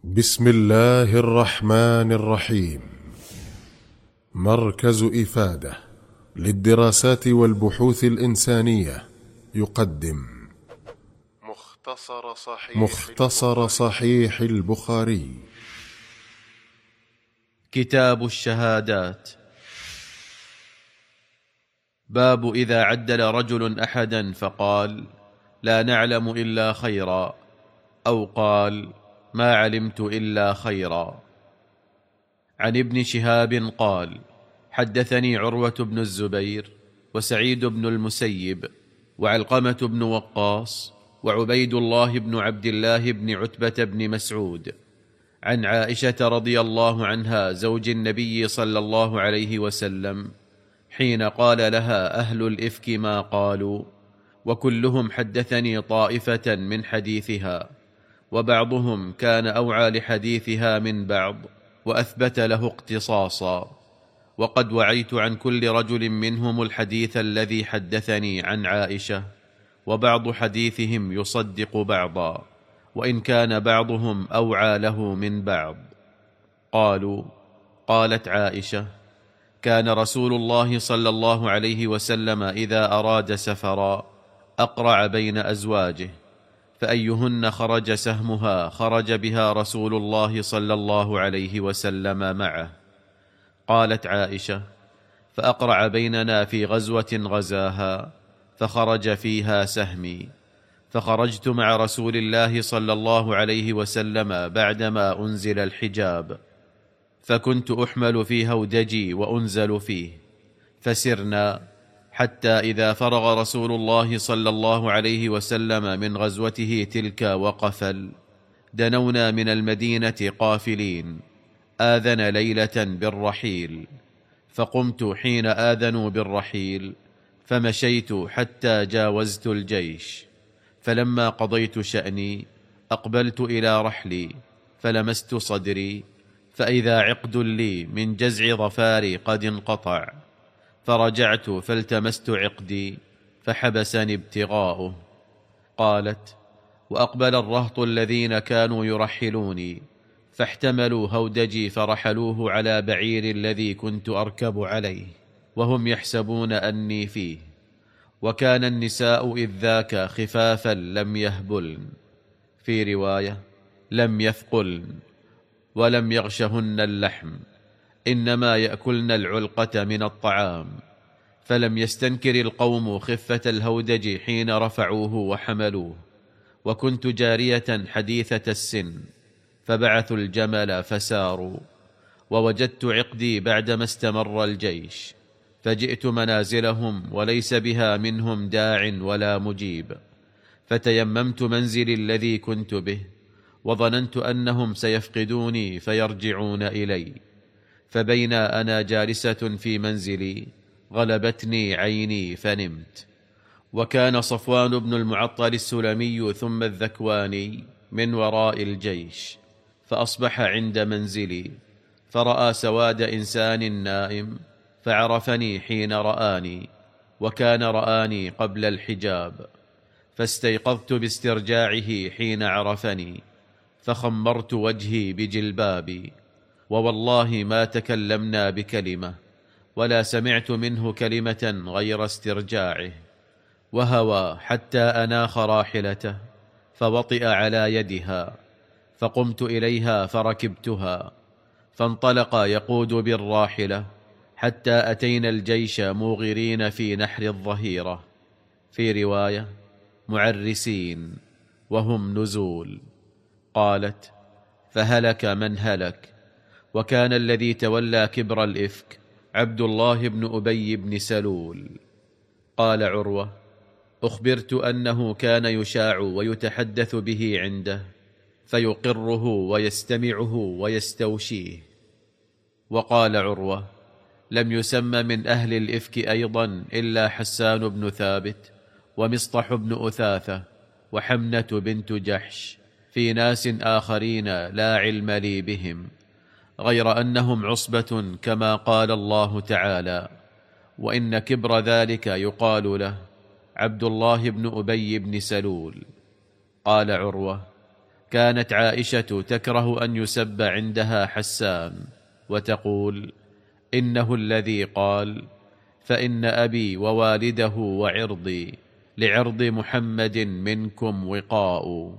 بسم الله الرحمن الرحيم. مركز إفادة للدراسات والبحوث الإنسانية يقدم مختصر صحيح البخاري. كتاب الشهادات. باب إذا عدل رجل أحدا فقال: لا نعلم إلا خيرا، أو قال: ما علمت إلا خيرا. عن ابن شهاب قال: حدثني عروة بن الزبير وسعيد بن المسيب وعلقمة بن وقاص وعبيد الله بن عبد الله بن عتبة بن مسعود عن عائشة رضي الله عنها زوج النبي صلى الله عليه وسلم حين قال لها أهل الإفك ما قالوا، وكلهم حدثني طائفة من حديثها، وبعضهم كان أوعى لحديثها من بعض وأثبت له اقتصاصا، وقد وعيت عن كل رجل منهم الحديث الذي حدثني عن عائشة، وبعض حديثهم يصدق بعضا، وإن كان بعضهم أوعى له من بعض. قالوا: قالت عائشة: كان رسول الله صلى الله عليه وسلم إذا أراد سفرا أقرع بين أزواجه، فأيهن خرج سهمها خرج بها رسول الله صلى الله عليه وسلم معه. قالت عائشة: فأقرع بيننا في غزوة غزاها فخرج فيها سهمي، فخرجت مع رسول الله صلى الله عليه وسلم بعدما أنزل الحجاب، فكنت أحمل في هودجي وأنزل فيه، فسرنا حتى إذا فرغ رسول الله صلى الله عليه وسلم من غزوته تلك وقفل، دنونا من المدينة قافلين، آذن ليلة بالرحيل، فقمت حين آذنوا بالرحيل، فمشيت حتى جاوزت الجيش، فلما قضيت شأني أقبلت إلى رحلي، فلمست صدري، فإذا عقد لي من جزع ظفاري قد انقطع، فرجعت فالتمست عقدي فحبسني ابتغاؤه. قالت: وأقبل الرهط الذين كانوا يرحلوني، فاحتملوا هودجي فرحلوه على بعير الذي كنت أركب عليه، وهم يحسبون أني فيه، وكان النساء إذ ذاك خفافا لم يهبلن، في رواية لم يثقلن، ولم يغشهن اللحم، إنما يأكلن العلقة من الطعام، فلم يستنكر القوم خفة الهودج حين رفعوه وحملوه، وكنت جارية حديثة السن، فبعثوا الجمل فساروا، ووجدت عقدي بعدما استمر الجيش، فجئت منازلهم وليس بها منهم داع ولا مجيب، فتيممت منزلي الذي كنت به، وظننت أنهم سيفقدوني فيرجعون إلي، فبين أنا جالسة في منزلي غلبتني عيني فنمت. وكان صفوان بن المعطل السلمي ثم الذكواني من وراء الجيش، فأصبح عند منزلي، فرأى سواد إنسان نائم، فعرفني حين رآني، وكان رآني قبل الحجاب، فاستيقظت باسترجاعه حين عرفني، فخمرت وجهي بجلبابي، ووالله ما تكلمنا بكلمة ولا سمعت منه كلمة غير استرجاعه، وهوى حتى أناخ راحلته، فوطئ على يدها، فقمت إليها فركبتها، فانطلق يقود بالراحلة حتى أتينا الجيش موغرين في نحر الظهيرة، في رواية معرسين، وهم نزول. قالت: فهلك من هلك، وكان الذي تولى كبر الإفك عبد الله بن أبي بن سلول. قال عروة: أخبرت أنه كان يشاع ويتحدث به عنده، فيقره ويستمعه ويستوشيه. وقال عروة: لم يسمى من أهل الإفك أيضا إلا حسان بن ثابت ومصطح بن أثاثة وحمنة بنت جحش، في ناس آخرين لا علم لي بهم، غير أنهم عصبة كما قال الله تعالى: وإن كبر ذلك يقال له عبد الله بن أبي بن سلول. قال عروة: كانت عائشة تكره أن يسب عندها حسان، وتقول: إنه الذي قال: فإن أبي ووالده وعرضي لعرض محمد منكم وقاء.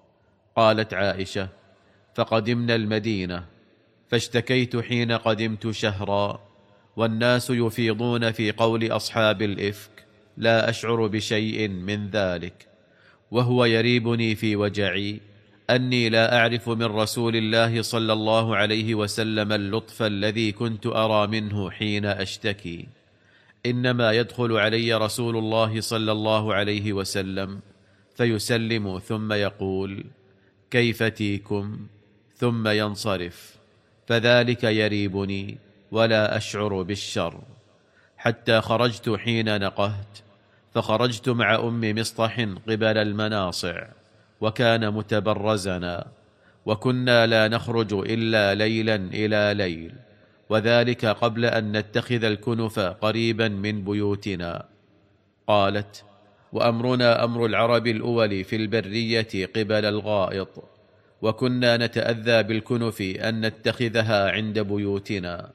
قالت عائشة: فقدمنا المدينة، فاشتكيت حين قدمت شهرا، والناس يفيضون في قول أصحاب الإفك، لا أشعر بشيء من ذلك، وهو يريبني في وجعي أني لا أعرف من رسول الله صلى الله عليه وسلم اللطف الذي كنت أرى منه حين أشتكي، إنما يدخل علي رسول الله صلى الله عليه وسلم فيسلم ثم يقول: كيف تيكم؟ ثم ينصرف، فذلك يريبني ولا أشعر بالشر. حتى خرجت حين نقهت، فخرجت مع أم مصطح قبل المناصع، وكان متبرزنا، وكنا لا نخرج إلا ليلا إلى ليل، وذلك قبل أن نتخذ الكنف قريبا من بيوتنا. قالت: وأمرنا أمر العرب الأول في البرية قبل الغائط، وكنا نتأذى بالكنف أن نتخذها عند بيوتنا.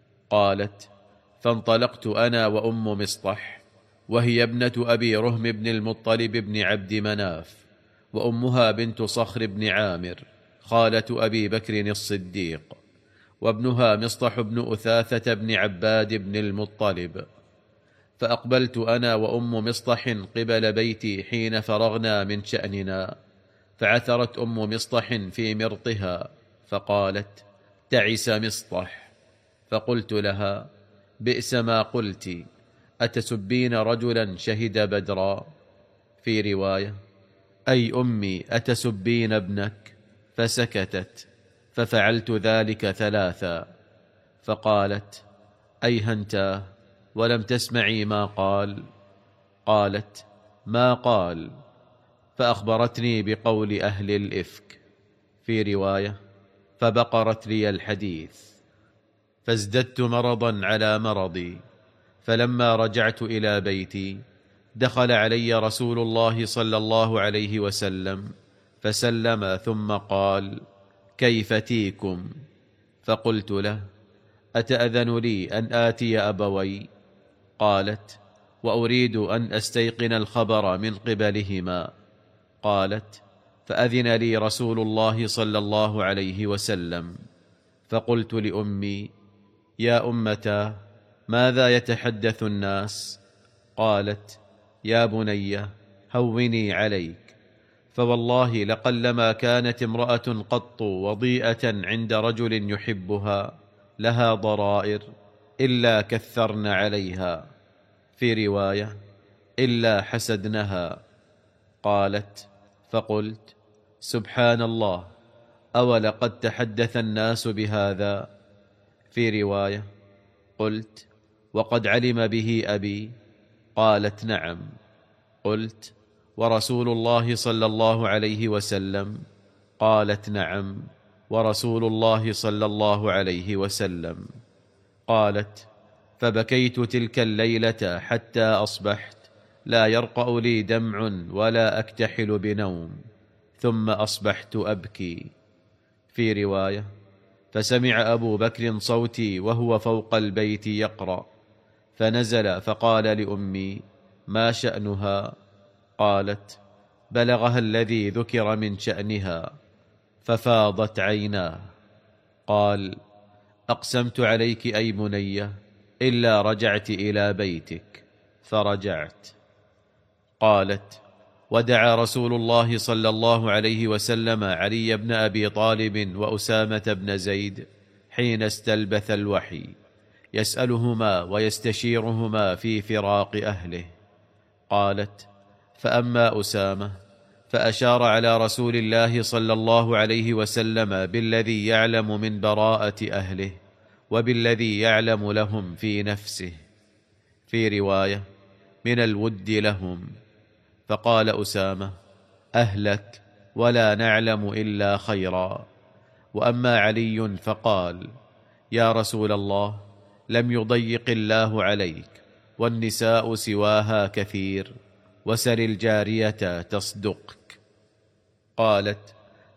قالت: فانطلقت أنا وأم مصطح، وهي ابنة أبي رهم بن المطلب بن عبد مناف، وأمها بنت صخر بن عامر خالة أبي بكر الصديق، وابنها مصطح بن أثاثة بن عباد بن المطلب. فأقبلت أنا وأم مصطح قبل بيتي حين فرغنا من شأننا، فعثرت أم مصطح في مرطها، فقالت: تعس مصطح. فقلت لها: بئس ما قلت، أتسبين رجلا شهد بدرا؟ في رواية: أي أمي أتسبين ابنك؟ فسكتت، ففعلت ذلك 3، فقالت: أيهنتاه ولم تسمعي ما قال؟ قالت: ما قال؟ فأخبرتني بقول أهل الإفك. في رواية: فبقرت لي الحديث، فازددت مرضا على مرضي. فلما رجعت إلى بيتي دخل علي رسول الله صلى الله عليه وسلم فسلم، ثم قال: كيف تيكم؟ فقلت له: أتأذن لي أن آتي أبوي؟ قالت: وأريد أن أستيقن الخبر من قبلهما. قالت: فأذن لي رسول الله صلى الله عليه وسلم. فقلت لأمي: يا أمتاه، ماذا يتحدث الناس؟ قالت: يا بني، هوني عليك، فوالله لقلما كانت امرأة قط وضيئة عند رجل يحبها لها ضرائر إلا كثرن عليها. في رواية: إلا حسدنها. قالت: فقلت: سبحان الله، أولقد تحدث الناس بهذا؟ في رواية: قلت: وقد علم به أبي؟ قالت: نعم. قلت: ورسول الله صلى الله عليه وسلم؟ قالت: نعم، ورسول الله صلى الله عليه وسلم. قالت: فبكيت تلك الليلة حتى أصبحت لا يرقأ لي دمع ولا أكتحل بنوم، ثم أصبحت أبكي. في رواية: فسمع أبو بكر صوتي وهو فوق البيت يقرأ، فنزل فقال لأمي: ما شأنها؟ قالت: بلغها الذي ذكر من شأنها، ففاضت عيناه. قال: أقسمت عليك أي بنية إلا رجعت إلى بيتك، فرجعت. قالت: ودعا رسول الله صلى الله عليه وسلم علي بن أبي طالب وأسامة بن زيد حين استلبث الوحي، يسألهما ويستشيرهما في فراق أهله. قالت: فأما أسامة فأشار على رسول الله صلى الله عليه وسلم بالذي يعلم من براءة أهله وبالذي يعلم لهم في نفسه، في رواية: من الود لهم. فقال أسامة: أهلك ولا نعلم إلا خيرا. وأما علي فقال: يا رسول الله، لم يضيق الله عليك، والنساء سواها كثير، وسل الجارية تصدقك. قالت: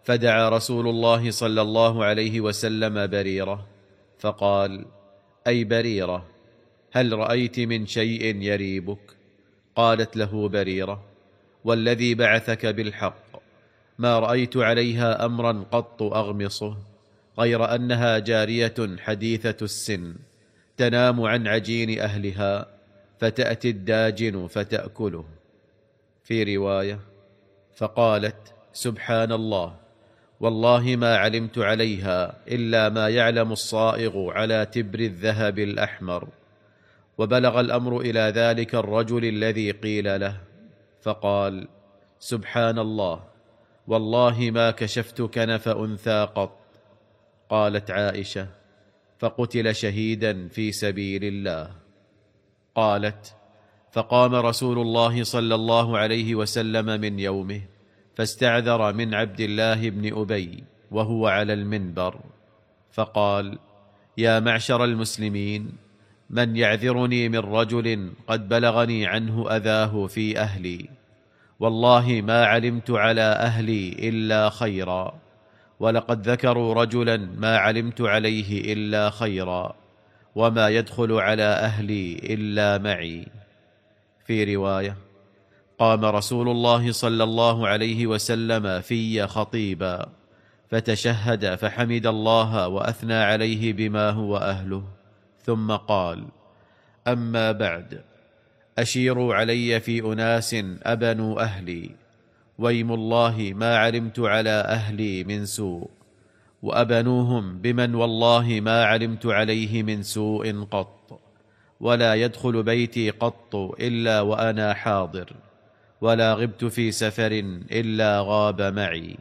فدعا رسول الله صلى الله عليه وسلم بريرة فقال: أي بريرة، هل رأيت من شيء يريبك؟ قالت له بريرة: والذي بعثك بالحق ما رأيت عليها أمرا قط أغمصه، غير أنها جارية حديثة السن تنام عن عجين أهلها، فتأتي الداجن فتأكله. في رواية: فقالت: سبحان الله، والله ما علمت عليها إلا ما يعلم الصائغ على تبر الذهب الأحمر. وبلغ الأمر إلى ذلك الرجل الذي قيل له، فقال: سبحان الله، والله ما كشفت كنف أنثى قط. قالت عائشة: فقتل شهيدا في سبيل الله. قالت: فقام رسول الله صلى الله عليه وسلم من يومه فاستعذر من عبد الله بن أبي وهو على المنبر، فقال: يا معشر المسلمين، من يعذرني من رجل قد بلغني عنه أذاه في أهلي؟ والله ما علمت على أهلي إلا خيرا، ولقد ذكروا رجلا ما علمت عليه إلا خيرا، وما يدخل على أهلي إلا معي. في رواية: قام رسول الله صلى الله عليه وسلم في خطيبا فتشهد فحمد الله وأثنى عليه بما هو أهله، ثم قال: أما بعد، أشيروا علي في أناس أبنوا أهلي، ويم الله ما علمت على أهلي من سوء، وأبنوهم بمن والله ما علمت عليه من سوء قط، ولا يدخل بيتي قط إلا وأنا حاضر، ولا غبت في سفر إلا غاب معي.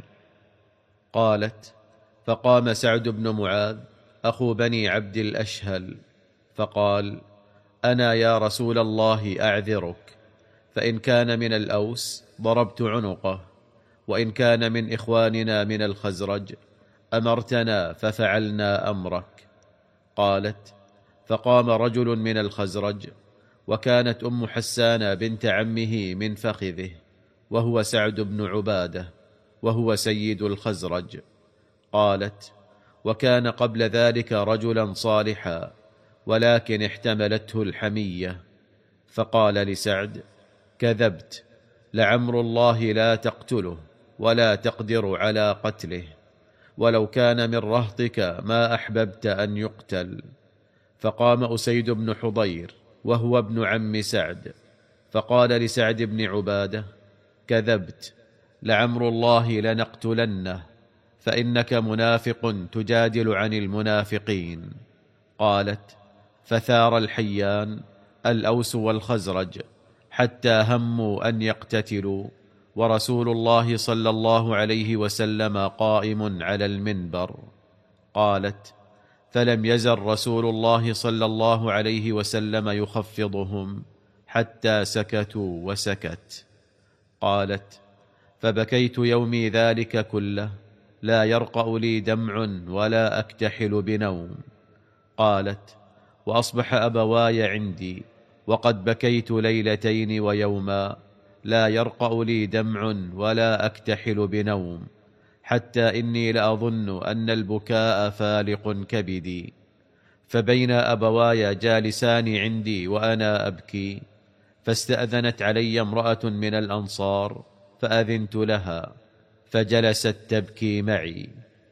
قالت: فقام سعد بن معاذ أخو بني عبد الأشهل فقال: أنا يا رسول الله أعذرك، فإن كان من الأوس ضربت عنقه، وإن كان من إخواننا من الخزرج أمرتنا ففعلنا أمرك. قالت: فقام رجل من الخزرج، وكانت أم حسان بنت عمه من فخذه، وهو سعد بن عبادة، وهو سيد الخزرج. قالت: وكان قبل ذلك رجلا صالحا، ولكن احتملته الحمية. فقال لسعد: كذبت، لعمر الله لا تقتله ولا تقدر على قتله، ولو كان من رهطك ما أحببت أن يقتل. فقام أسيد بن حضير وهو ابن عم سعد، فقال لسعد بن عبادة: كذبت، لعمر الله لنقتلنه، فإنك منافق تجادل عن المنافقين. قالت: فثار الحيان الأوس والخزرج حتى هموا أن يقتتلوا، ورسول الله صلى الله عليه وسلم قائم على المنبر. قالت: فلم يزل رسول الله صلى الله عليه وسلم يخفضهم حتى سكتوا وسكت. قالت: فبكيت يومي ذلك كله، لا يرقأ لي دمع ولا أكتحل بنوم. قالت: وأصبح أبواي عندي، وقد بكيت ليلتين ويوما، لا يرقأ لي دمع ولا أكتحل بنوم، حتى إني لأظن أن البكاء فالق كبدي. فبين أبواي جالسان عندي وأنا أبكي، فاستأذنت علي امرأة من الأنصار فأذنت لها، فجلست تبكي معي.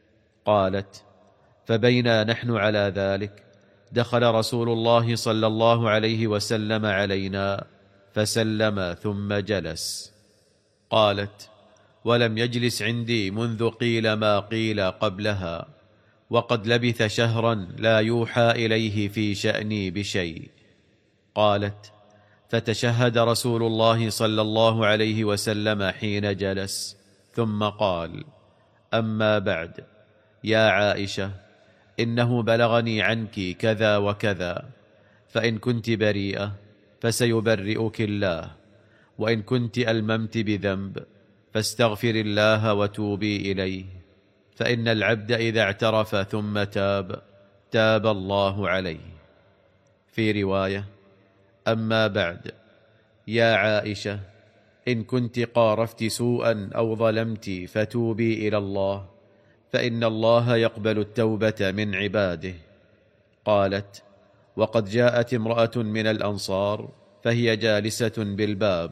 قالت: فبينا نحن على ذلك دخل رسول الله صلى الله عليه وسلم علينا فسلم ثم جلس. قالت: ولم يجلس عندي منذ قيل ما قيل قبلها، وقد لبث شهرا لا يوحى إليه في شأني بشيء. قالت: فتشهد رسول الله صلى الله عليه وسلم حين جلس، ثم قال: أما بعد، يا عائشة، إنه بلغني عنك كذا وكذا، فإن كنت بريئة فسيبرئك الله، وإن كنت ألممت بذنب فاستغفر الله وتوبي إليه، فإن العبد إذا اعترف ثم تاب تاب الله عليه. في رواية: أما بعد، يا عائشة، إن كنت قارفت سوءا أو ظلمت فتوبي إلى الله، فإن الله يقبل التوبة من عباده. قالت: وقد جاءت امرأة من الأنصار فهي جالسة بالباب،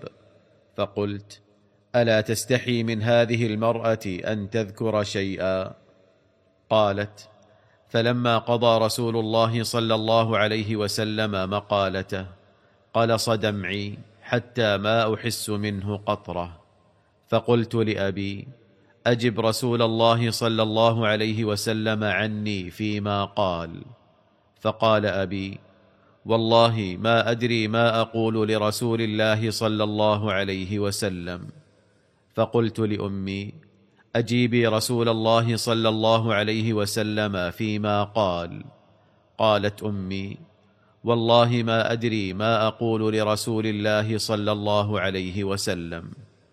فقلت: ألا تستحي من هذه المرأة أن تذكر شيئا؟ قالت: فلما قضى رسول الله صلى الله عليه وسلم مقالته قلص دمعي حتى ما أحس منه قطرة، فقلت لأبي: أجب رسول الله صلى الله عليه وسلم عني فيما قال. فقال أبي: والله ما أدري ما أقول لرسول الله صلى الله عليه وسلم. فقلت لأمي: أجيبي رسول الله صلى الله عليه وسلم فيما قال. قالت أمي: والله ما أدري ما أقول لرسول الله صلى الله عليه وسلم.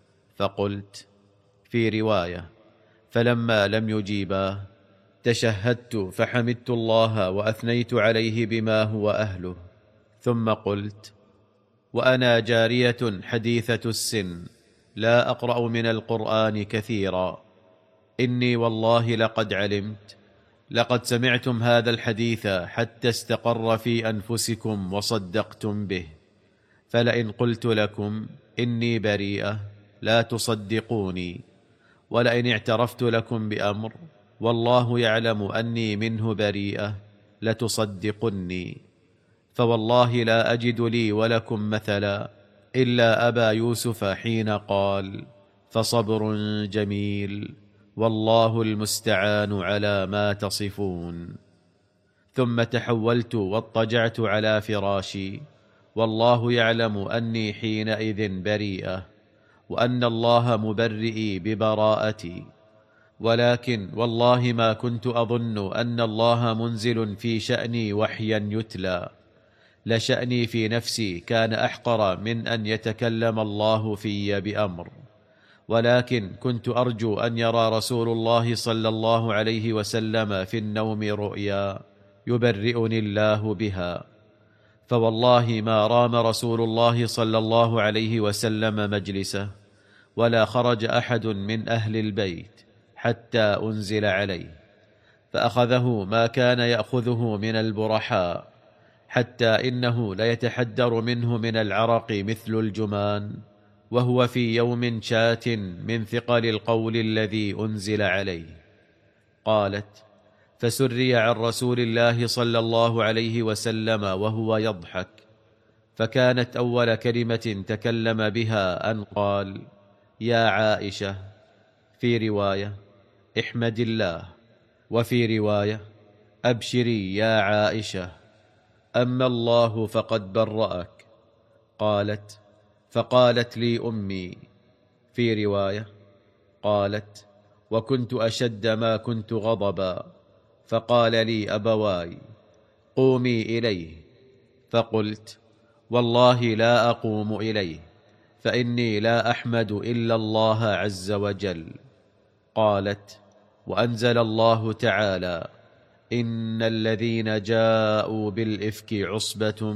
فقلت في رواية: فلما لم يجيبا تشهدت فحمدت الله وأثنيت عليه بما هو أهله، ثم قلت: وأنا جارية حديثة السن لا أقرأ من القرآن كثيرا، إني والله لقد علمت، لقد سمعتم هذا الحديث حتى استقر في أنفسكم وصدقتم به، فلئن قلت لكم إني بريئة لا تصدقوني، ولئن اعترفت لكم بأمر والله يعلم أني منه بريئة لتصدقني. فوالله لا أجد لي ولكم مثلا إلا أبا يوسف حين قال: فصبر جميل والله المستعان على ما تصفون. ثم تحولت واضطجعت على فراشي، والله يعلم أني حينئذ بريئة، وأن الله مبرئي ببراءتي، ولكن والله ما كنت أظن أن الله منزل في شأني وحيا يتلى، لشأني في نفسي كان أحقر من أن يتكلم الله في بأمر، ولكن كنت أرجو أن يرى رسول الله صلى الله عليه وسلم في النوم رؤيا يبرئني الله بها. فوالله ما رام رسول الله صلى الله عليه وسلم مجلسه، ولا خرج أحد من أهل البيت حتى أنزل عليه، فأخذه ما كان يأخذه من البرحاء، حتى إنه ليتحدر منه من العرق مثل الجمان، وهو في يوم شات من ثقل القول الذي أنزل عليه. قالت: فسري عن رسول الله صلى الله عليه وسلم وهو يضحك، فكانت أول كلمة تكلم بها أن قال: يا عائشة، في رواية: احمد الله، وفي رواية: أبشري يا عائشة، أما الله فقد برأك. قالت: فقالت لي أمي، في رواية: قالت: وكنت أشد ما كنت غضبا، فقال لي أبواي: قومي إليه. فقلت: والله لا أقوم إليه، فإني لا أحمد إلا الله عز وجل. قالت: وأنزل الله تعالى: إن الذين جاءوا بالإفك عصبة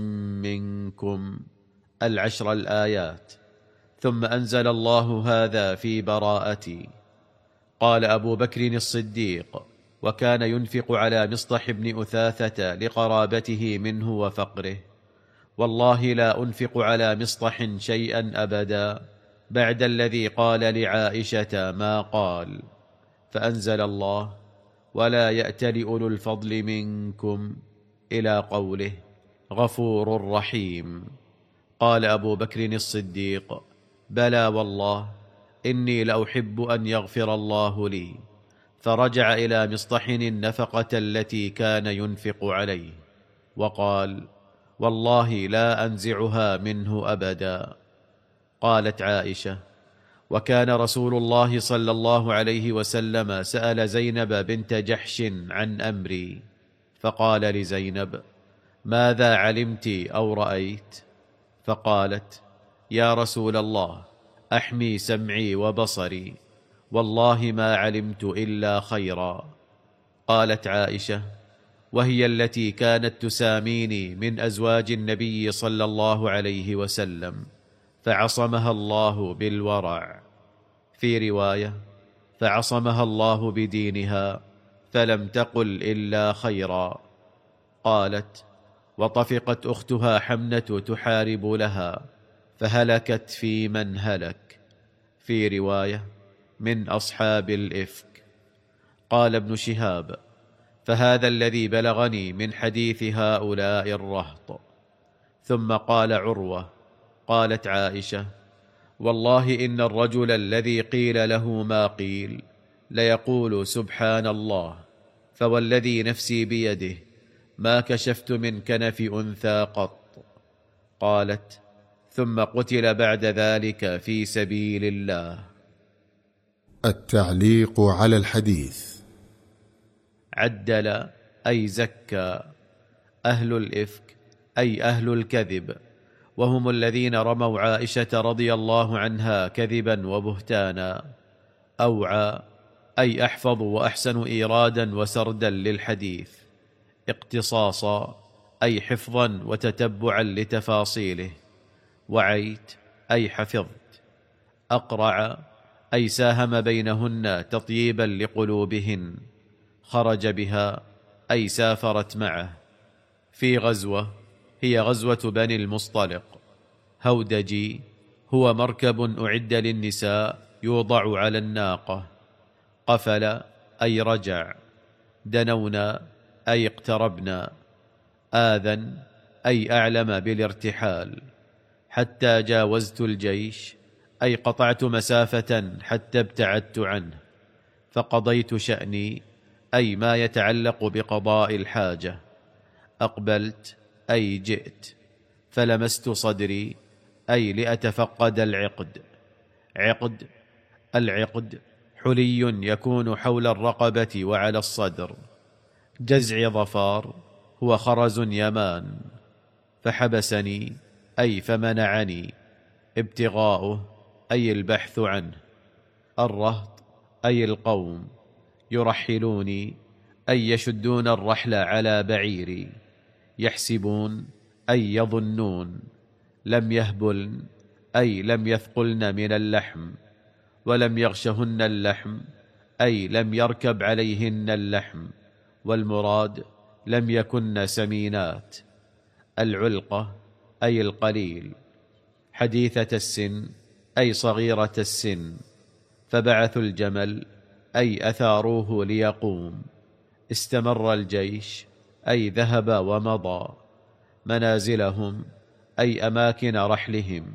منكم، 10 الآيات، ثم أنزل الله هذا في براءتي. قال أبو بكر الصديق، وكان ينفق على مصطح بن أثاثة لقرابته منه وفقره: والله لا أنفق على مصطح شيئا أبدا بعد الذي قال لعائشة ما قال. فأنزل الله: ولا يأتل أولو الفضل منكم، إلى قوله: غفور رحيم. قال أبو بكر الصديق: بلى والله، إني لأحب أن يغفر الله لي. فرجع إلى مصطح النفقة التي كان ينفق عليه، وقال: والله لا أنزعها منه أبدا. قالت عائشة: وكان رسول الله صلى الله عليه وسلم سأل زينب بنت جحش عن أمري، فقال لزينب: ماذا علمت أو رأيت؟ فقالت: يا رسول الله، أحمي سمعي وبصري، والله ما علمت إلا خيرا. قالت عائشة: وهي التي كانت تساميني من أزواج النبي صلى الله عليه وسلم، فعصمها الله بالورع. في رواية: فعصمها الله بدينها فلم تقل إلا خيرا. قالت: وطفقت أختها حمنة تحارب لها فهلكت في من هلك. في رواية: من أصحاب الإفك. قال ابن شهاب: فهذا الذي بلغني من حديث هؤلاء الرهط. ثم قال عروة: قالت عائشة: والله إن الرجل الذي قيل له ما قيل ليقول سبحان الله، فوالذي نفسي بيده ما كشفت من كنف أنثى قط. قالت: ثم قتل بعد ذلك في سبيل الله. التعليق على الحديث. عدل أي زكى. أهل الإفك أي أهل الكذب، وهم الذين رموا عائشة رضي الله عنها كذبا وبهتانا. أوعى أي أحفظ وأحسن إيرادا وسردا للحديث. اقتصاصا أي حفظا وتتبعا لتفاصيله. وعيت أي حفظت. أقرع أي ساهم بينهن تطييبا لقلوبهن. خرج بها أي سافرت معه. في غزوة هي غزوة بني المصطلق. هودجي هو مركب أعد للنساء يوضع على الناقة. قفل أي رجع. دنونا أي اقتربنا. آذن أي أعلم بالارتحال. حتى جاوزت الجيش أي قطعت مسافة حتى ابتعدت عنه. فقضيت شأني أي ما يتعلق بقضاء الحاجة. أقبلت أي جئت. فلمست صدري أي لأتفقد العقد. عقد العقد حلي يكون حول الرقبة وعلى الصدر. جزع ظفار هو خرز يمان. فحبسني أي فمنعني. ابتغاؤه أي البحث عنه. الرهط أي القوم. يرحلوني أي يشدون الرحل على بعيري. يحسبون أي يظنون. لم يهبلن أي لم يثقلن من اللحم. ولم يغشهن اللحم أي لم يركب عليهن اللحم، والمراد لم يكن سمينات. العلقة أي القليل. حديثة السن أي صغيرة السن. فبعثوا الجمل أي أثاروه ليقوم. استمر الجيش أي ذهب ومضى. منازلهم أي أماكن رحلهم.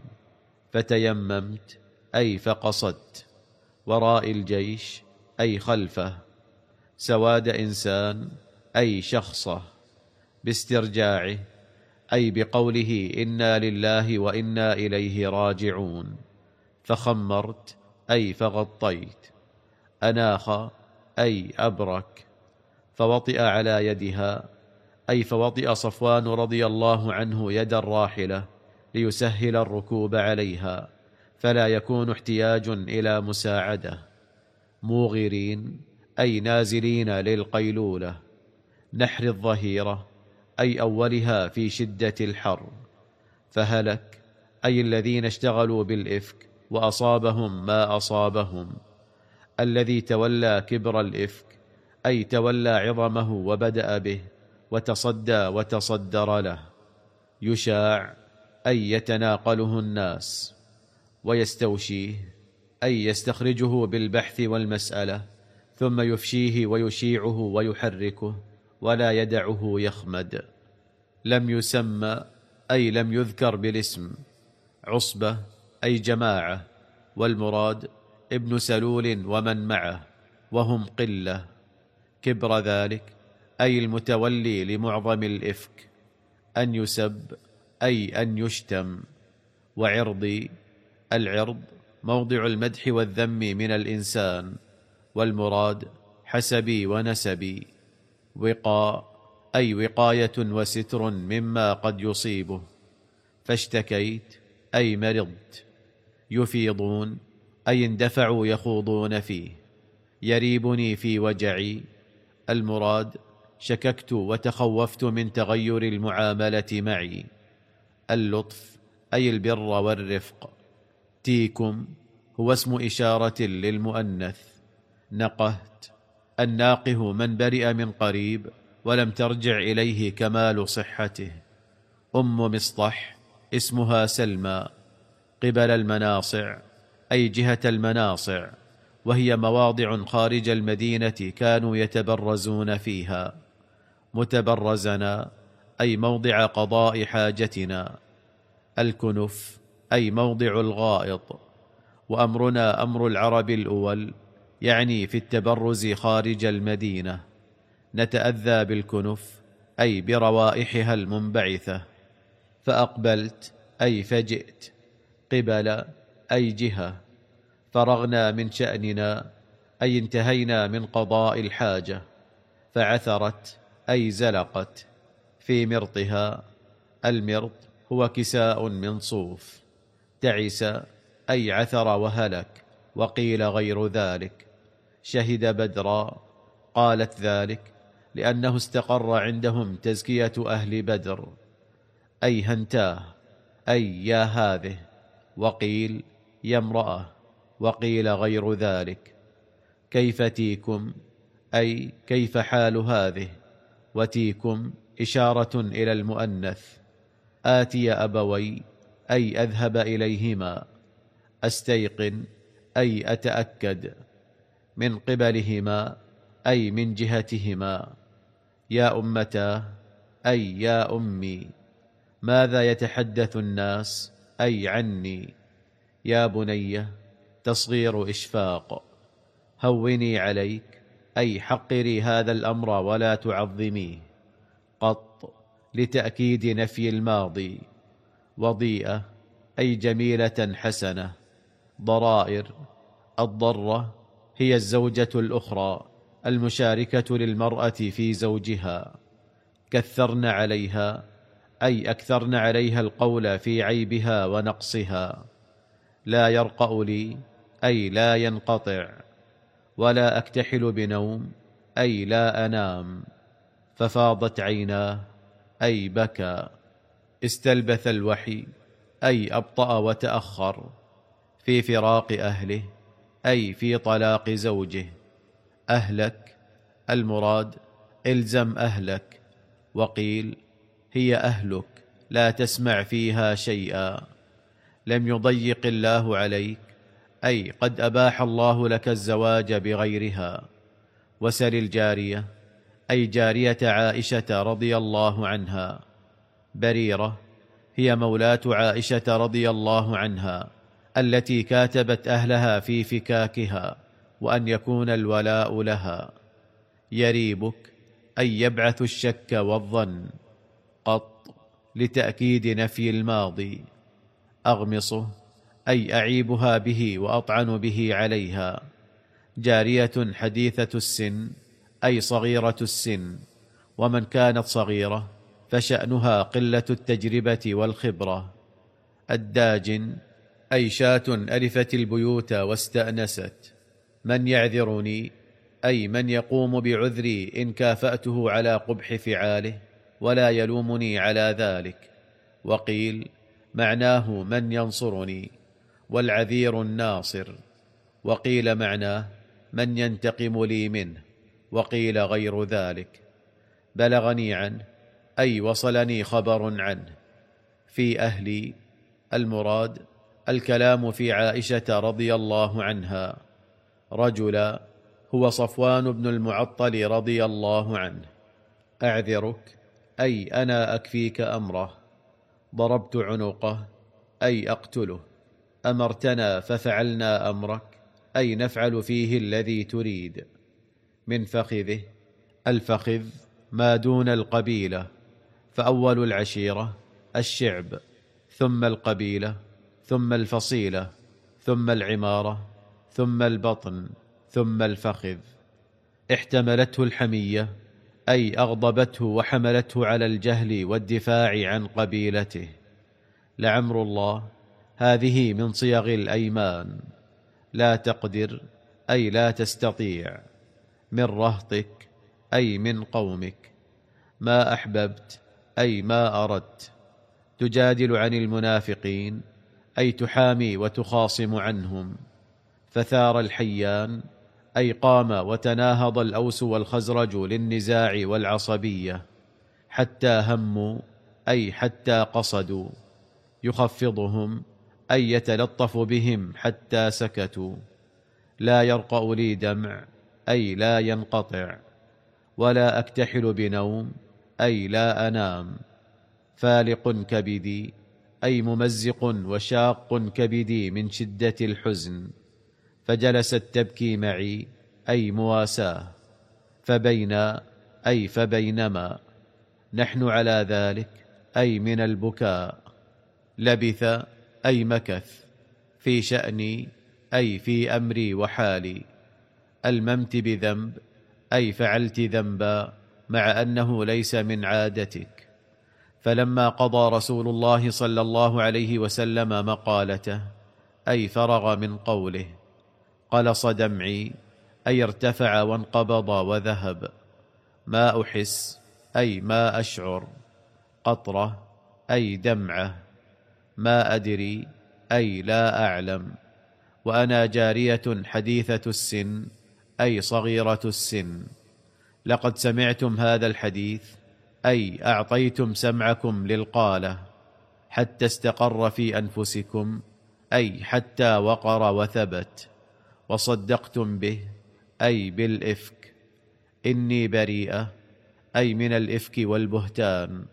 فتيممت أي فقصدت. وراء الجيش أي خلفه. سواد إنسان أي شخصه. باسترجاعه أي بقوله إنا لله وإنا إليه راجعون. فخمرت أي فغطيت. أناخ أي أبرك. فوطئ على يدها أي فوطئ صفوان رضي الله عنه يد الراحلة ليسهل الركوب عليها فلا يكون احتياج إلى مساعدة. موغرين أي نازلين للقيلولة. نحر الظهيرة أي أولها في شدة الحر. فهلك أي الذين اشتغلوا بالإفك وأصابهم ما أصابهم. الذي تولى كبر الإفك أي تولى عظمه وبدأ به وتصدى وتصدر له. يشاع أي يتناقله الناس. ويستوشيه أي يستخرجه بالبحث والمسألة ثم يفشيه ويشيعه ويحركه ولا يدعه يخمد. لم يسمى أي لم يذكر بالاسم. عصبة أي جماعة، والمراد ابن سلول ومن معه وهم قلة. كبر ذلك أي المتولي لمعظم الإفك. أن يسب أي أن يشتم. وعرضي العرض موضع المدح والذم من الإنسان، والمراد حسبي ونسبي. وقاء أي وقاية وستر مما قد يصيبه. فاشتكيت أي مرضت. يفيضون أي اندفعوا يخوضون فيه. يريبني في وجعي. المراد شككت وتخوفت من تغير المعاملة معي. اللطف أي البر والرفق. تيكم هو اسم إشارة للمؤنث. نقهت، الناقه من برئ من قريب ولم ترجع إليه كمال صحته. أم مصطح اسمها سلمى، قبل المناصع أي جهة المناصع، وهي مواضع خارج المدينة كانوا يتبرزون فيها. متبرزنا أي موضع قضاء حاجتنا. الكنف أي موضع الغائط. وأمرنا أمر العرب الأول، يعني في التبرز خارج المدينة. نتأذى بالكنف أي بروائحها المنبعثة. فأقبلت أي فجئت. قبل أي جهة. فرغنا من شأننا أي انتهينا من قضاء الحاجة. فعثرت أي زلقت. في مرطها، المرط هو كساء من صوف. تعس أي عثر وهلك، وقيل غير ذلك. شهد بدرا، قالت ذلك لأنه استقر عندهم تزكية أهل بدر. أي هنتاه أي يا هذه، وقيل يا امرأة، وقيل غير ذلك. كيف تيكم أي كيف حال هذه، وتيكم إشارة إلى المؤنث. آتي أبوي أي أذهب إليهما. أستيقن أي أتأكد. من قبلهما أي من جهتهما. يا أمتاه أي يا أمي. ماذا يتحدث الناس أي عني. يا بني تصغير إشفاق. هوني عليك أي حقري هذا الأمر ولا تعظميه. قط لتأكيد نفي الماضي. وضيئة أي جميلة حسنة. ضرائر، الضرة هي الزوجة الأخرى المشاركة للمرأة في زوجها. كثرن عليها أي أكثرن عليها القول في عيبها ونقصها. لا يرقأ لي أي لا ينقطع. ولا أكتحل بنوم أي لا أنام. ففاضت عيناه أي بكى. استلبث الوحي أي أبطأ وتأخر. في فراق أهله أي في طلاق زوجه. أهلك المراد إلزم أهلك. وقيل هي أهلك لا تسمع فيها شيئا. لم يضيق الله عليك أي قد أباح الله لك الزواج بغيرها. وسل الجارية أي جارية عائشة رضي الله عنها. بريرة هي مولاة عائشة رضي الله عنها التي كاتبت أهلها في فكاكها وأن يكون الولاء لها. يريبك أي يبعث الشك والظن. قط لتأكيد نفي الماضي. أغمصه أي أعيبها به وأطعن به عليها. جارية حديثة السن أي صغيرة السن. ومن كانت صغيرة فشأنها قلة التجربة والخبرة. الداجن أي شاة ألفت البيوت واستأنست. من يعذرني أي من يقوم بعذري إن كافأته على قبح فعاله ولا يلومني على ذلك. وقيل معناه من ينصرني، والعذير الناصر. وقيل معناه من ينتقم لي منه، وقيل غير ذلك. بلغني عنه أي وصلني خبر عنه. في أهلي المراد الكلام في عائشة رضي الله عنها. رجل هو صفوان بن المعطل رضي الله عنه. أعذرك أي أنا أكفيك أمره. ضربت عنقه أي أقتله. أمرتنا ففعلنا أمرك أي نفعل فيه الذي تريد. من فخذه، الفخذ ما دون القبيلة. فأول العشيرة الشعب، ثم القبيلة، ثم الفصيلة، ثم العمارة، ثم البطن، ثم الفخذ. احتملته الحمية أي أغضبته وحملته على الجهل والدفاع عن قبيلته. لعمر الله هذه من صيغ الأيمان. لا تقدر أي لا تستطيع. من رهطك أي من قومك. ما أحببت أي ما أردت. تجادل عن المنافقين أي تحامي وتخاصم عنهم. فثار الحيان أي قام وتناهض الأوس والخزرج للنزاع والعصبية، حتى هموا أي حتى قصدوا. يخفضهم أي يتلطف بهم حتى سكتوا. لا يرقأ لي دمع أي لا ينقطع، ولا أكتحل بنوم أي لا أنام. فالق كبدي أي ممزق وشاق كبدي من شدة الحزن. فجلست تبكي معي أي مواساة. فبينا أي فبينما نحن على ذلك أي من البكاء. لبث أي مكث. في شأني أي في أمري وحالي. الممت بذنب أي فعلت ذنبا مع أنه ليس من عادتك. فلما قضى رسول الله صلى الله عليه وسلم مقالته أي فرغ من قوله، قلص دمعي أي ارتفع وانقبض وذهب. ما أحس أي ما أشعر. قطرة أي دمعة. ما أدري أي لا أعلم. وأنا جارية حديثة السن أي صغيرة السن. لقد سمعتم هذا الحديث أي أعطيتم سمعكم للقالة، حتى استقر في أنفسكم أي حتى وقر وثبت. وصدقتم به أي بالإفك. إني بريئة أي من الإفك والبهتان.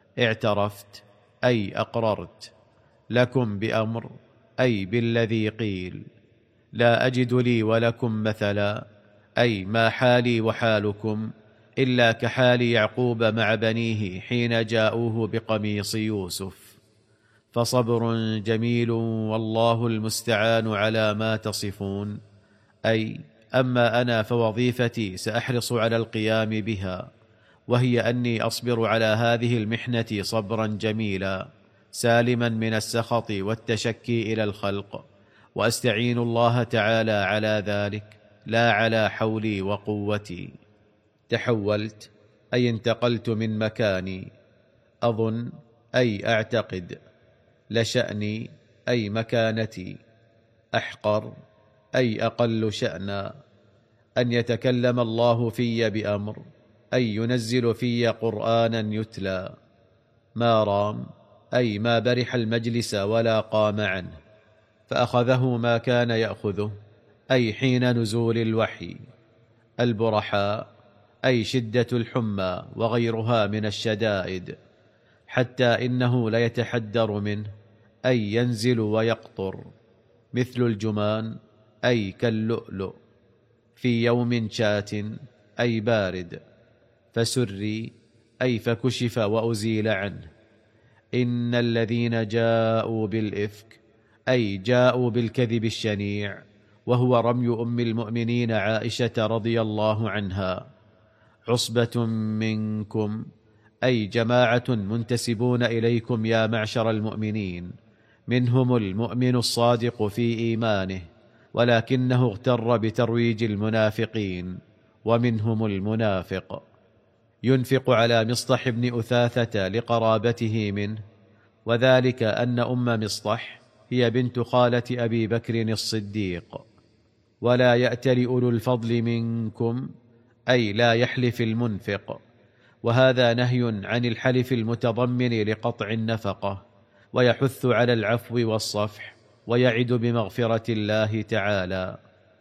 اعترفت أي أقررت. لكم بأمر أي بالذي قيل. لا أجد لي ولكم مثلا أي ما حالي وحالكم إلا كحال يعقوب مع بنيه حين جاءوه بقميص يوسف. فصبر جميل والله المستعان على ما تصفون. أي أما أنا فوظيفتي سأحرص على القيام بها، وهي أني أصبر على هذه المحنة صبرا جميلا سالما من السخط والتشكي إلى الخلق، وأستعين الله تعالى على ذلك لا على حولي وقوتي. تحولت أي انتقلت من مكاني. أظن أي أعتقد. لشأني أي مكانتي. أحقر أي أقل شأنا. أن يتكلم الله في بأمر أي ينزل في قرآنا يتلى. ما رام أي ما برح المجلس ولا قام عنه، فأخذه ما كان يأخذه أي حين نزول الوحي. البرحاء أي شدة الحمى وغيرها من الشدائد، حتى إنه ليتحدر منه أي ينزل ويقطر. مثل الجمان أي كاللؤلؤ. في يوم شات أي بارد. فسري أي فكشف وأزيل عنه. إن الذين جاءوا بالإفك أي جاءوا بالكذب الشنيع، وهو رمي أم المؤمنين عائشة رضي الله عنها. عصبة منكم أي جماعة منتسبون إليكم يا معشر المؤمنين، منهم المؤمن الصادق في إيمانه، ولكنه اغتر بترويج المنافقين، ومنهم المنافق. ينفق على مصطح بن أثاثة لقرابته منه، وذلك أن أم مصطح هي بنت خالة أبي بكر الصديق. ولا يأتل أولو الفضل منكم أي لا يحلف المنفق، وهذا نهي عن الحلف المتضمن لقطع النفقة، ويحث على العفو والصفح، ويعد بمغفرة الله تعالى.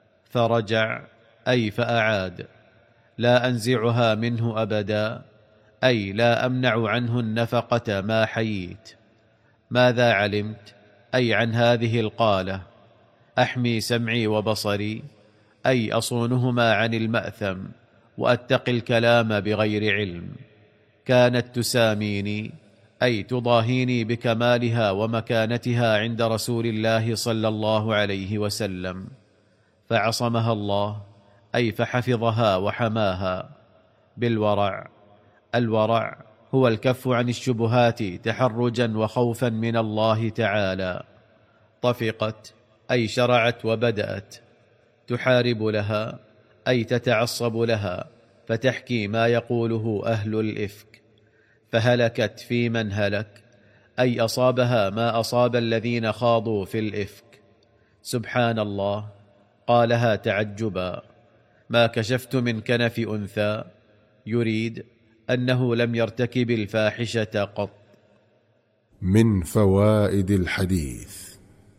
فرجع أي فأعاد. لا أنزعها منه أبدا أي لا أمنع عنه النفقة ما حييت. ماذا علمت أي عن هذه القالة. أحمي سمعي وبصري أي أصونهما عن المأثم، وأتقي الكلام بغير علم. كانت تساميني أي تضاهيني بكمالها ومكانتها عند رسول الله صلى الله عليه وسلم، فعصمها الله أي فحفظها وحماها. بالورع. الورع هو الكف عن الشبهات تحرجا وخوفا من الله تعالى. طفقت أي شرعت وبدأت. تحارب لها أي تتعصب لها، فتحكي ما يقوله أهل الإفك. فهلكت في من هلك أي أصابها ما أصاب الذين خاضوا في الإفك. سبحان الله، قالها تعجبا، ما كشفت من كنف أنثى، يريد أنه لم يرتكب الفاحشة قط. من فوائد الحديث: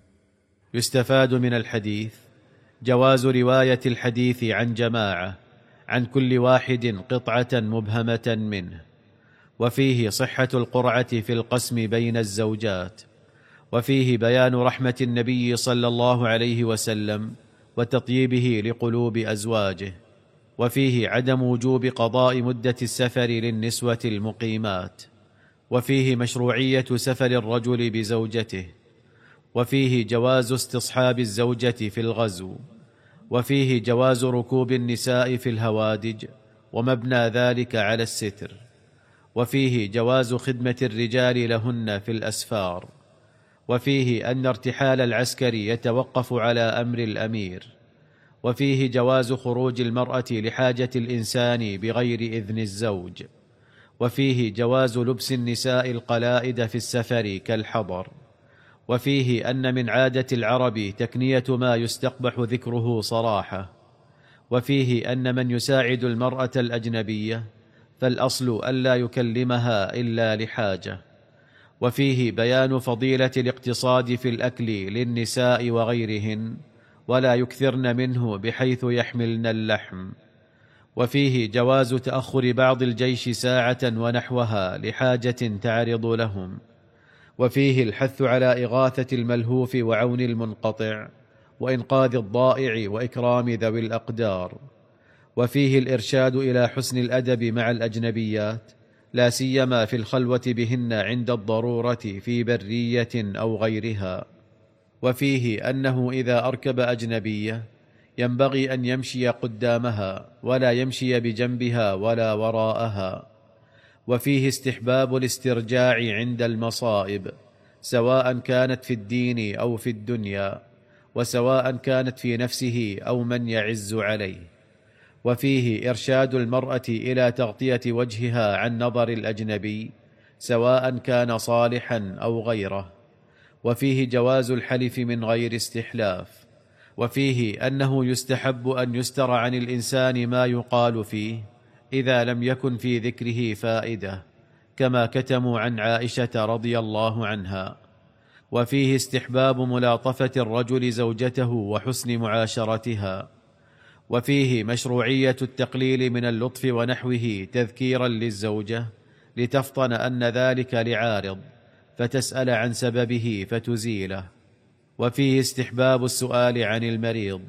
يستفاد من الحديث جواز رواية الحديث عن جماعة عن كل واحد قطعة مبهمة منه، وفيه صحة القرعة في القسم بين الزوجات، وفيه بيان رحمة النبي صلى الله عليه وسلم وتطييبه لقلوب أزواجه، وفيه عدم وجوب قضاء مدة السفر للنسوة المقيمات، وفيه مشروعية سفر الرجل بزوجته، وفيه جواز استصحاب الزوجة في الغزو، وفيه جواز ركوب النساء في الهوادج ومبنى ذلك على الستر، وفيه جواز خدمة الرجال لهن في الأسفار، وفيه أن ارتحال العسكري يتوقف على أمر الأمير، وفيه جواز خروج المرأة لحاجة الإنسان بغير إذن الزوج، وفيه جواز لبس النساء القلائد في السفر كالحضر، وفيه أن من عادة العرب تكنية ما يستقبح ذكره صراحة، وفيه أن من يساعد المرأة الأجنبية فالأصل ألا يكلمها إلا لحاجة، وفيه بيان فضيلة الاقتصاد في الأكل للنساء وغيرهن ولا يكثرن منه بحيث يحملن اللحم، وفيه جواز تأخر بعض الجيش ساعة ونحوها لحاجة تعرض لهم، وفيه الحث على إغاثة الملهوف وعون المنقطع وإنقاذ الضائع وإكرام ذوي الأقدار، وفيه الإرشاد إلى حسن الأدب مع الأجنبيات لا سيما في الخلوة بهن عند الضرورة في برية أو غيرها، وفيه أنه إذا أركب أجنبية ينبغي أن يمشي قدامها ولا يمشي بجنبها ولا وراءها، وفيه استحباب الاسترجاع عند المصائب سواء كانت في الدين أو في الدنيا، وسواء كانت في نفسه أو من يعز عليه، وفيه إرشاد المرأة إلى تغطية وجهها عن نظر الأجنبي سواء كان صالحا أو غيره، وفيه جواز الحلف من غير استحلاف، وفيه أنه يستحب أن يستر عن الإنسان ما يقال فيه إذا لم يكن في ذكره فائدة، كما كتموا عن عائشة رضي الله عنها، وفيه استحباب ملاطفة الرجل زوجته وحسن معاشرتها، وفيه مشروعية التقليل من اللطف ونحوه تذكيرا للزوجة لتفطن أن ذلك لعارض فتسأل عن سببه فتزيله، وفيه استحباب السؤال عن المريض،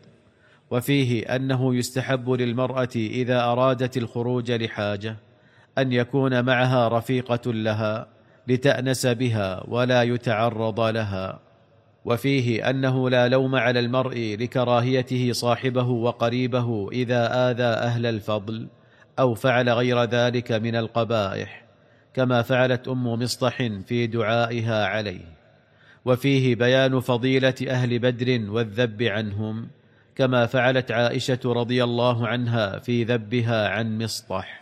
وفيه أنه يستحب للمرأة إذا أرادت الخروج لحاجة أن يكون معها رفيقة لها لتأنس بها ولا يتعرض لها، وفيه أنه لا لوم على المرء لكراهيته صاحبه وقريبه إذا آذى أهل الفضل أو فعل غير ذلك من القبائح، كما فعلت أم مصطح في دعائها عليه، وفيه بيان فضيلة أهل بدر والذب عنهم، كما فعلت عائشة رضي الله عنها في ذبها عن مصطح،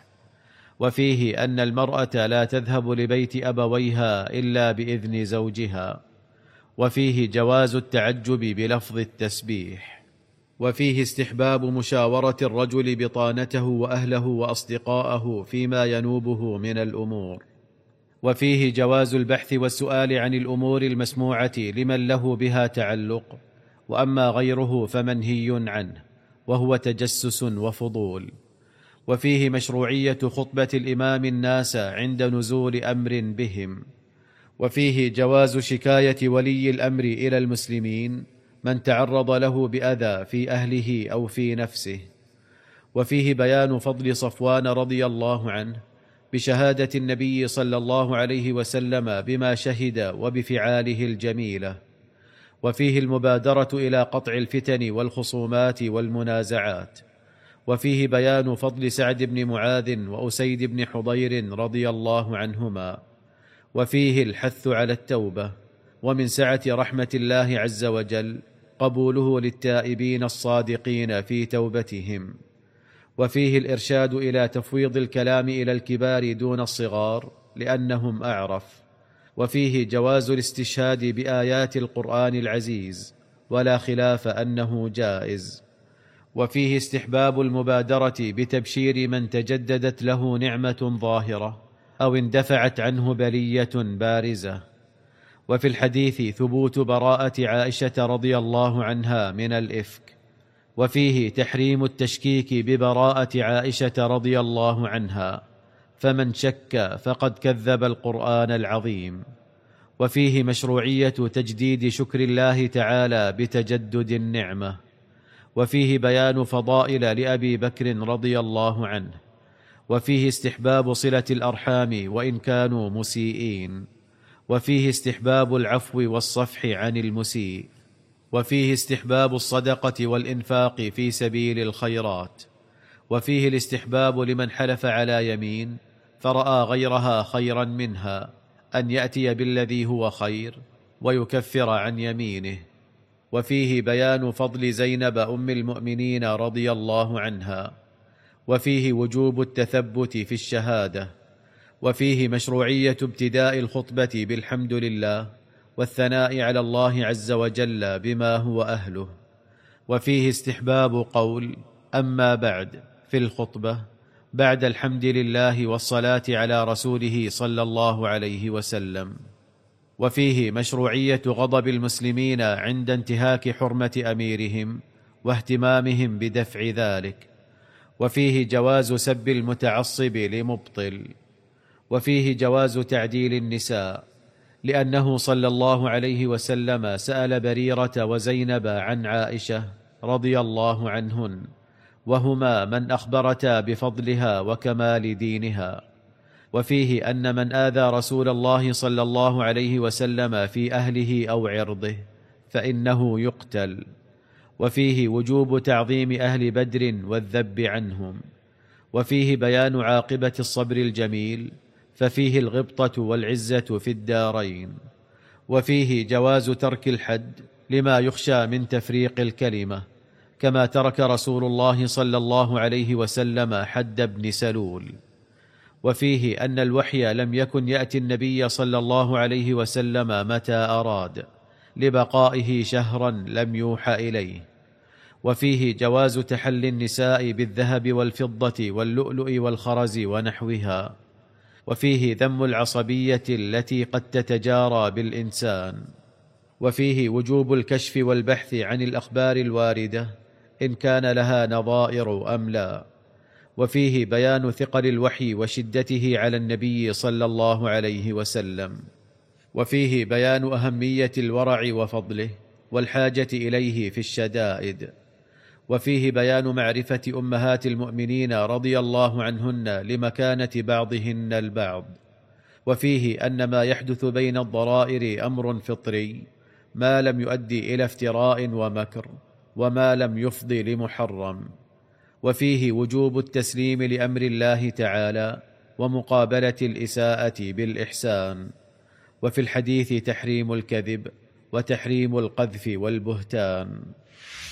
وفيه أن المرأة لا تذهب لبيت أبويها إلا بإذن زوجها، وفيه جواز التعجب بلفظ التسبيح، وفيه استحباب مشاورة الرجل بطانته وأهله وأصدقاءه فيما ينوبه من الأمور، وفيه جواز البحث والسؤال عن الأمور المسموعة لمن له بها تعلق، وأما غيره فمنهي عنه وهو تجسس وفضول، وفيه مشروعية خطبة الإمام الناس عند نزول أمر بهم، وفيه جواز شكاية ولي الأمر إلى المسلمين من تعرض له بأذى في أهله أو في نفسه، وفيه بيان فضل صفوان رضي الله عنه بشهادة النبي صلى الله عليه وسلم بما شهد وبفعاله الجميلة، وفيه المبادرة إلى قطع الفتن والخصومات والمنازعات، وفيه بيان فضل سعد بن معاذ وأسيد بن حضير رضي الله عنهما، وفيه الحث على التوبة، ومن سعة رحمة الله عز وجل قبوله للتائبين الصادقين في توبتهم، وفيه الإرشاد إلى تفويض الكلام إلى الكبار دون الصغار لأنهم أعرف، وفيه جواز الاستشهاد بآيات القرآن العزيز ولا خلاف أنه جائز. وفيه استحباب المبادرة بتبشير من تجددت له نعمة ظاهرة أو اندفعت عنه بلية بارزة. وفي الحديث ثبوت براءة عائشة رضي الله عنها من الإفك. وفيه تحريم التشكيك ببراءة عائشة رضي الله عنها، فمن شك فقد كذب القرآن العظيم. وفيه مشروعية تجديد شكر الله تعالى بتجدد النعمة. وفيه بيان فضائل لأبي بكر رضي الله عنه. وفيه استحباب صلة الأرحام وإن كانوا مسيئين. وفيه استحباب العفو والصفح عن المسيء. وفيه استحباب الصدقة والإنفاق في سبيل الخيرات. وفيه الاستحباب لمن حلف على يمين فرأى غيرها خيرا منها أن يأتي بالذي هو خير ويكفر عن يمينه. وفيه بيان فضل زينب أم المؤمنين رضي الله عنها. وفيه وجوب التثبت في الشهادة. وفيه مشروعية ابتداء الخطبة بالحمد لله والثناء على الله عز وجل بما هو أهله. وفيه استحباب قول أما بعد في الخطبة بعد الحمد لله والصلاة على رسوله صلى الله عليه وسلم. وفيه مشروعية غضب المسلمين عند انتهاك حرمة أميرهم واهتمامهم بدفع ذلك. وفيه جواز سب المتعصب لمبطل. وفيه جواز تعديل النساء، لأنه صلى الله عليه وسلم سأل بريرة وزينب عن عائشة رضي الله عنهن، وهما من أخبرتا بفضلها وكمال دينها. وفيه أن من آذى رسول الله صلى الله عليه وسلم في أهله أو عرضه فإنه يقتل. وفيه وجوب تعظيم أهل بدر والذب عنهم. وفيه بيان عاقبة الصبر الجميل، ففيه الغبطة والعزة في الدارين. وفيه جواز ترك الحد لما يخشى من تفريق الكلمة، كما ترك رسول الله صلى الله عليه وسلم حد ابن سلول. وفيه أن الوحي لم يكن يأتي النبي صلى الله عليه وسلم متى أراد، لبقائه شهرا لم يوحى إليه. وفيه جواز تحلي النساء بالذهب والفضة واللؤلؤ والخرز ونحوها. وفيه ذم العصبية التي قد تتجارى بالإنسان. وفيه وجوب الكشف والبحث عن الأخبار الواردة إن كان لها نظائر أم لا. وفيه بيان ثقل الوحي وشدته على النبي صلى الله عليه وسلم. وفيه بيان أهمية الورع وفضله والحاجة إليه في الشدائد. وفيه بيان معرفة أمهات المؤمنين رضي الله عنهن لمكانة بعضهن البعض. وفيه أن ما يحدث بين الضرائر أمر فطري ما لم يؤدي إلى افتراء ومكر، وما لم يفضي لمحرم. وفيه وجوب التسليم لأمر الله تعالى ومقابلة الإساءة بالإحسان. وفي الحديث تحريم الكذب وتحريم القذف والبهتان.